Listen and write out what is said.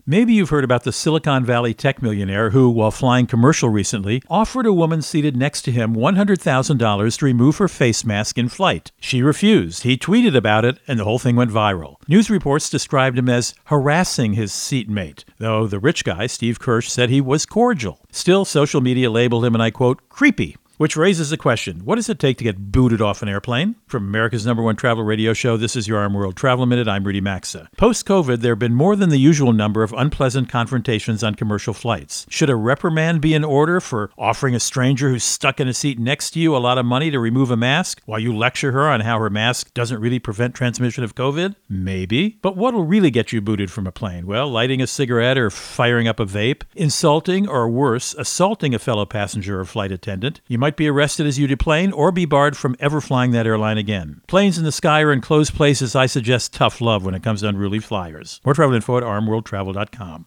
Maybe you've heard about the Silicon Valley tech millionaire who, while flying commercial recently, offered a woman seated next to him $100,000 to remove her face mask in flight. She refused. He tweeted about it, and the whole thing went viral. News reports described him as harassing his seatmate, though the rich guy, Steve Kirsch, said he was cordial. Still, social media labeled him, and I quote, creepy. Which raises the question, what does it take to get booted off an airplane? From America's #1 travel radio show, this is Your Arm World Travel Minute. I'm Rudy Maxa. Post-COVID, there have been more than the usual number of unpleasant confrontations on commercial flights. Should a reprimand be in order for offering a stranger who's stuck in a seat next to you a lot of money to remove a mask while you lecture her on how her mask doesn't really prevent transmission of COVID? Maybe. But what'll really get you booted from a plane? Well, lighting a cigarette or firing up a vape, insulting or worse, assaulting a fellow passenger or flight attendant. You might be arrested as you deplane or be barred from ever flying that airline again. Planes in the sky or enclosed places, I suggest tough love when it comes to unruly flyers. More travel info at armworldtravel.com.